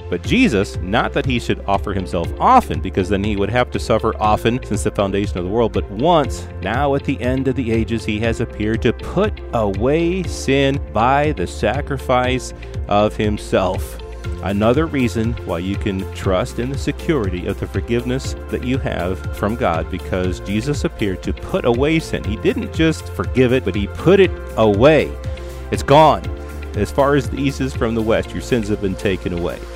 But Jesus, not that he should offer himself often, because then he would have to suffer often since the foundation of the world, but once, now at the end of the ages, he has appeared to put away sin by the sacrifice of himself. Another reason why you can trust in the security of the forgiveness that you have from God, because Jesus appeared to put away sin. He didn't just forgive it, but he put it away. It's gone. As far as the east is from the west, your sins have been taken away.